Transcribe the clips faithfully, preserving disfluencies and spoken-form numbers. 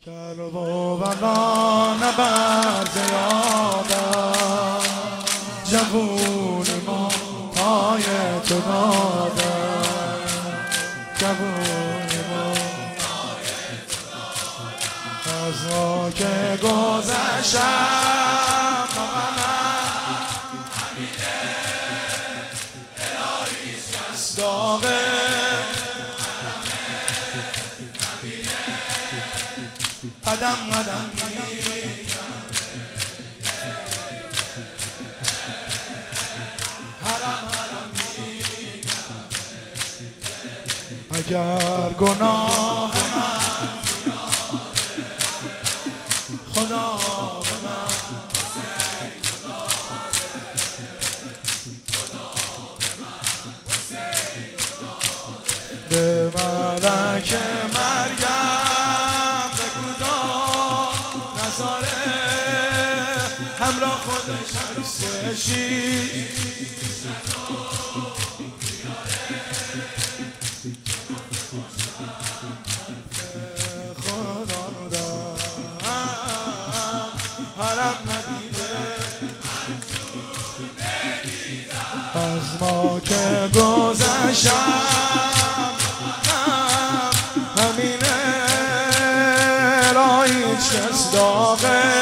در و بلا نبرد یادم جوون ما پای تو دادم جوون ما از ما که گذشتم با منم همینه الهیست کس داغه قدم قدم اگر گناه من خدا به من به ملک مرگم بگو نظاره همراه خودش هستشی خدا دارم حرم ندیده از ما که گذشتم همینه را هیچ کس داغه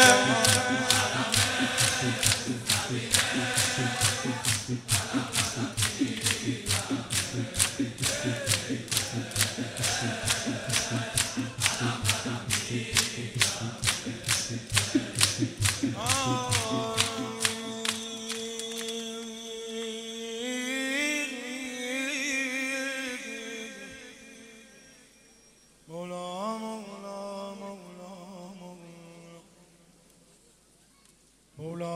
مولا مولا مولا مولا